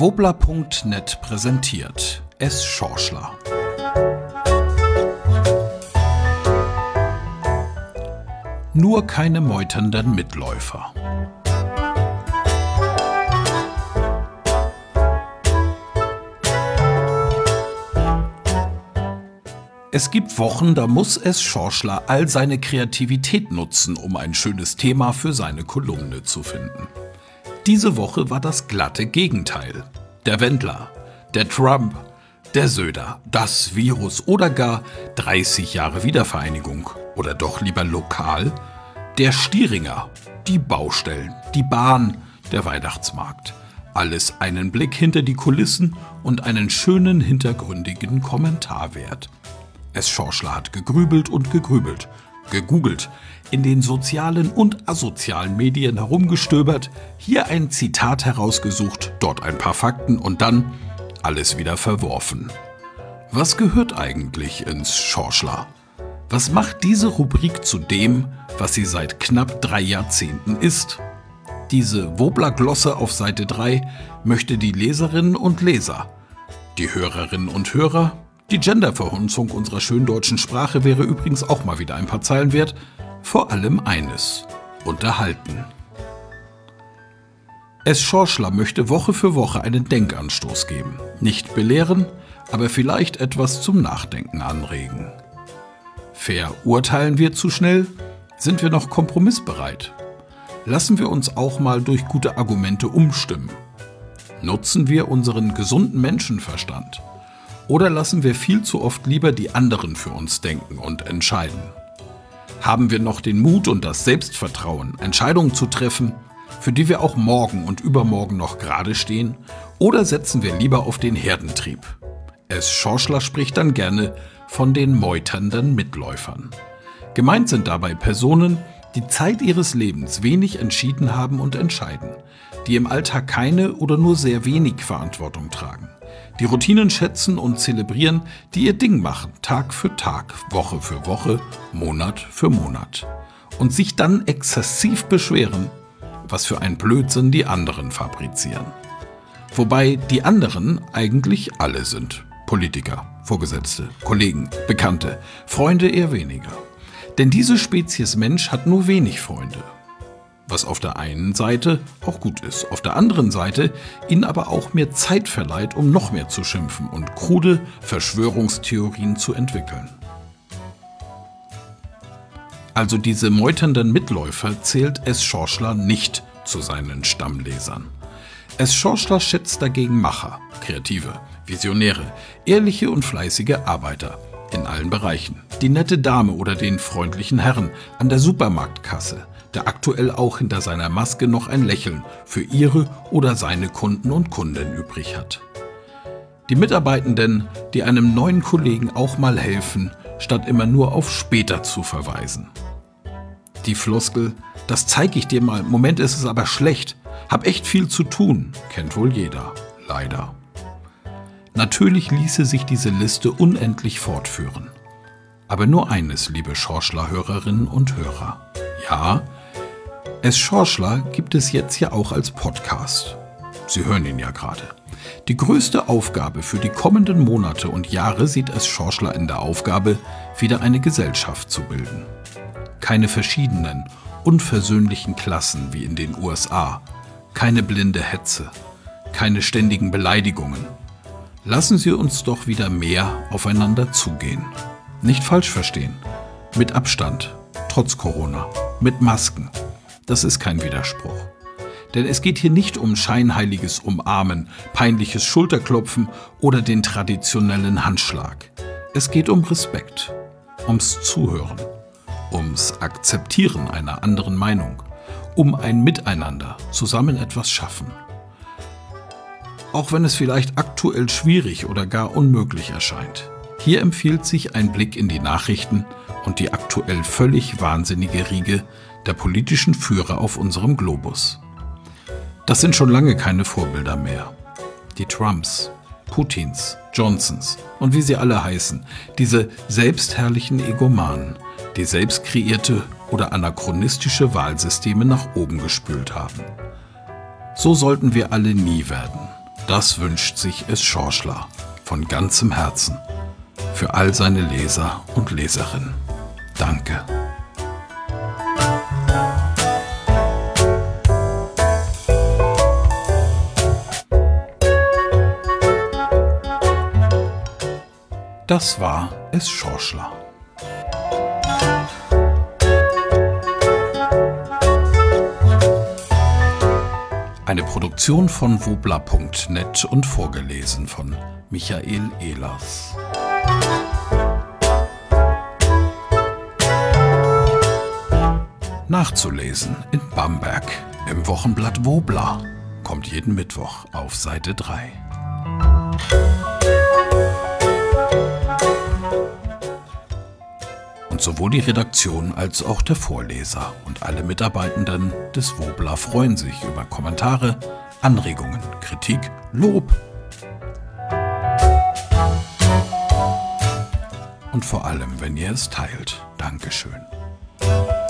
Wobler.net präsentiert S. Schorschler. Nur keine meuternden Mitläufer. Es gibt Wochen, da muss S. Schorschler all seine Kreativität nutzen, um ein schönes Thema für seine Kolumne zu finden. Diese Woche war das glatte Gegenteil. Der Wendler, der Trump, der Söder, das Virus oder gar 30 Jahre Wiedervereinigung. Oder doch lieber lokal, der Stieringer, die Baustellen, die Bahn, der Weihnachtsmarkt. Alles einen Blick hinter die Kulissen und einen schönen hintergründigen Kommentar wert. S. Schorschler hat gegrübelt und gegrübelt, gegoogelt, in den sozialen und asozialen Medien herumgestöbert, hier ein Zitat herausgesucht, dort ein paar Fakten und dann alles wieder verworfen. Was gehört eigentlich ins Schorschler? Was macht diese Rubrik zu dem, was sie seit knapp 3 Jahrzehnten ist? Diese Wobler-Glosse auf Seite 3 möchte die Leserinnen und Leser, die Hörerinnen und Hörer. Die Genderverhunzung unserer schönen deutschen Sprache wäre übrigens auch mal wieder ein paar Zeilen wert. Vor allem eines: unterhalten. S. Schorschler möchte Woche für Woche einen Denkanstoß geben. Nicht belehren, aber vielleicht etwas zum Nachdenken anregen. Verurteilen wir zu schnell? Sind wir noch kompromissbereit? Lassen wir uns auch mal durch gute Argumente umstimmen. Nutzen wir unseren gesunden Menschenverstand? Oder lassen wir viel zu oft lieber die anderen für uns denken und entscheiden? Haben wir noch den Mut und das Selbstvertrauen, Entscheidungen zu treffen, für die wir auch morgen und übermorgen noch gerade stehen? Oder setzen wir lieber auf den Herdentrieb? S. Schorschler spricht dann gerne von den meuternden Mitläufern. Gemeint sind dabei Personen, die Zeit ihres Lebens wenig entschieden haben und entscheiden, die im Alltag keine oder nur sehr wenig Verantwortung tragen, die Routinen schätzen und zelebrieren, die ihr Ding machen, Tag für Tag, Woche für Woche, Monat für Monat. Und sich dann exzessiv beschweren, was für ein Blödsinn die anderen fabrizieren. Wobei die anderen eigentlich alle sind. Politiker, Vorgesetzte, Kollegen, Bekannte, Freunde eher weniger. Denn diese Spezies Mensch hat nur wenig Freunde. Was auf der einen Seite auch gut ist, auf der anderen Seite ihnen aber auch mehr Zeit verleiht, um noch mehr zu schimpfen und krude Verschwörungstheorien zu entwickeln. Also diese meuternden Mitläufer zählt S. Schorschler nicht zu seinen Stammlesern. S. Schorschler schätzt dagegen Macher, Kreative, Visionäre, ehrliche und fleißige Arbeiter in allen Bereichen. Die nette Dame oder den freundlichen Herrn an der Supermarktkasse, der aktuell auch hinter seiner Maske noch ein Lächeln für ihre oder seine Kunden und Kundinnen übrig hat. Die Mitarbeitenden, die einem neuen Kollegen auch mal helfen, statt immer nur auf später zu verweisen. Die Floskel, das zeige ich dir mal, Moment ist es aber schlecht, hab echt viel zu tun, kennt wohl jeder, leider. Natürlich ließe sich diese Liste unendlich fortführen. Aber nur eines, liebe Schorschler-Hörerinnen und Hörer. Ja, S. Schorschler gibt es jetzt ja auch als Podcast. Sie hören ihn ja gerade. Die größte Aufgabe für die kommenden Monate und Jahre sieht S. Schorschler in der Aufgabe, wieder eine Gesellschaft zu bilden. Keine verschiedenen, unversöhnlichen Klassen wie in den USA. Keine blinde Hetze. Keine ständigen Beleidigungen. Lassen Sie uns doch wieder mehr aufeinander zugehen. Nicht falsch verstehen. Mit Abstand, trotz Corona, mit Masken. Das ist kein Widerspruch. Denn es geht hier nicht um scheinheiliges Umarmen, peinliches Schulterklopfen oder den traditionellen Handschlag. Es geht um Respekt, ums Zuhören, ums Akzeptieren einer anderen Meinung, um ein Miteinander, zusammen etwas schaffen. Auch wenn es vielleicht aktuell schwierig oder gar unmöglich erscheint. Hier empfiehlt sich ein Blick in die Nachrichten und die aktuell völlig wahnsinnige Riege der politischen Führer auf unserem Globus. Das sind schon lange keine Vorbilder mehr. Die Trumps, Putins, Johnsons und wie sie alle heißen, diese selbstherrlichen Egomanen, die selbst kreierte oder anachronistische Wahlsysteme nach oben gespült haben. So sollten wir alle nie werden. Das wünscht sich es Schorschler von ganzem Herzen für all seine Leser und Leserinnen. Danke. Das war es Schorschler. Eine Produktion von wobla.net und vorgelesen von Michael Ehlers. Nachzulesen in Bamberg im Wochenblatt Wobla. Kommt jeden Mittwoch auf Seite 3. Und sowohl die Redaktion als auch der Vorleser und alle Mitarbeitenden des Wobla freuen sich über Kommentare, Anregungen, Kritik, Lob. Und vor allem, wenn ihr es teilt. Dankeschön.